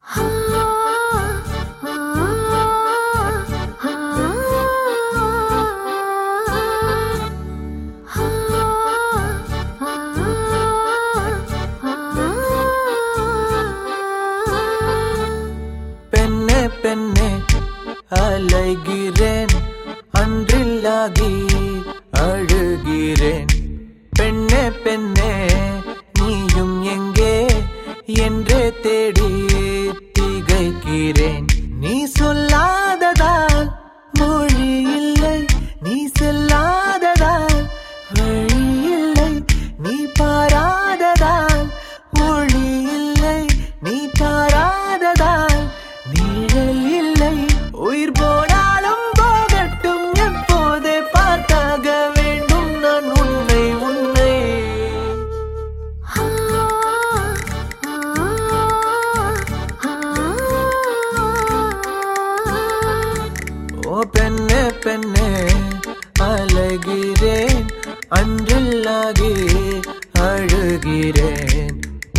பெண்ணே பெண்ணே அலைகிறேன், அன்றில்லாகி அழுகிறேன். பெண்ணே பெண்ணே நீயும் எங்கே என்றே தேடி திகைக்கிறேன். நீ சொல்லாததால் மொழி இல்லை, நீ செல்லாததால் வழி இல்லை. நீ பாராததால் மொழி இல்லை, நீ பாராததால் நீழல் இல்லை. உயிர் போனாலும் போகட்டும், எப்போதே பார்த்தாக வேண்டும் நான் உன்னை உன்னை. ஓ பெண்ணே பெண்ணே அலைகிறேன், அன்றில்லாகி அழுகிறேன்.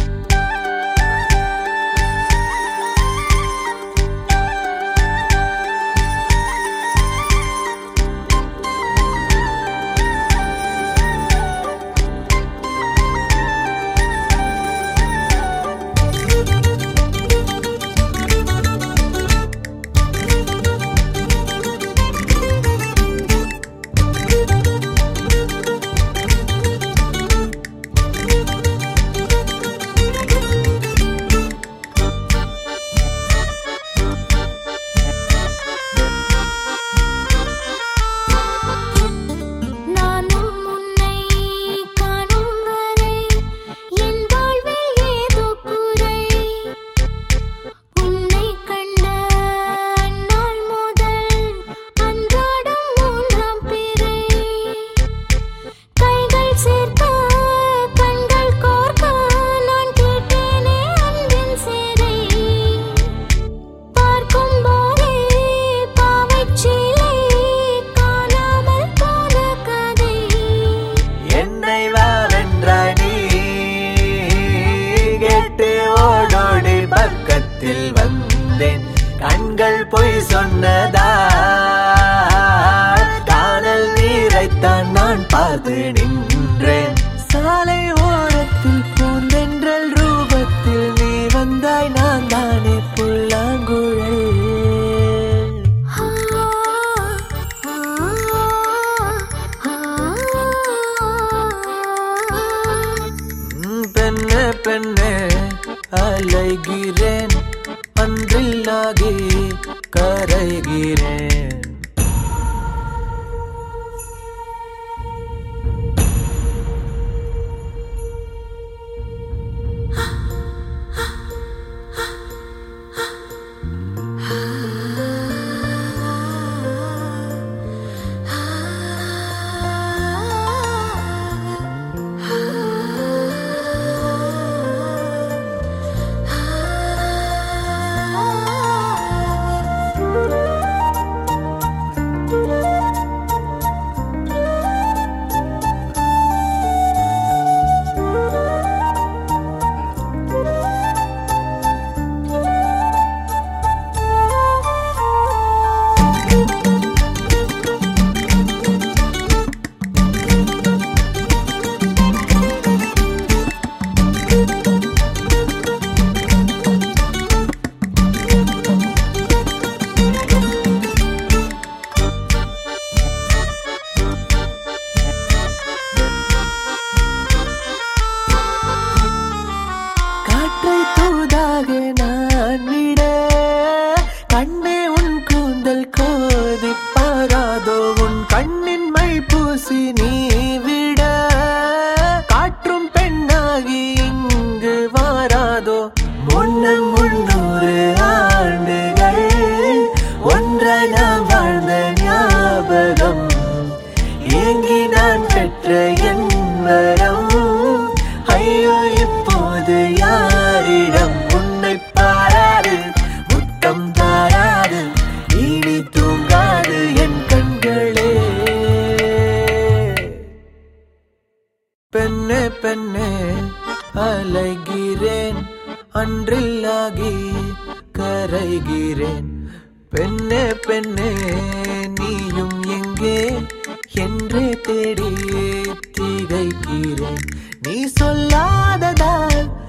பக்கத்தில் வந்தேன், கண்கள் பொய் சொன்னதா? காணல் நீரைத்தான் நான் பார்த்து நின்றேன். சாலை ஓரத்தில் பூந்தென்றல் ரூபத்தில் நீ வந்தாய், நான் தானே புல்லாங்குழல். பெண்ணே பெண்ணே அலைகிறேன், அன்றில்லாகி கரைகிறேன். நான் விட கண்ணே உன் கூந்தல் கோதி பாராதோ, உன் கண்ணின் மை பூசி நீ விட காற்றும் பெண்ணாகி இங்கு வாராதோ. முன்னம் 300 ஆண்டுகள் ஒன்றாய் நாம் வாழ்ந்த ஞாபகம், ஏங்கி நான் பெற்ற என் வரம். ஐயோ இப்போது யாரிடம் உன்னை பாராது, முத்தம் தாராது, இனி தூங்காது என் கண்களே. பெண்ணே பெண்ணே அலைகிறேன், அன்றில்லாகி கரைகிறேன். பெண்ணே பெண்ணே நீயும் எங்கே என்றே தேடி திகைக்கிறேன். நீ சொல்லாததால்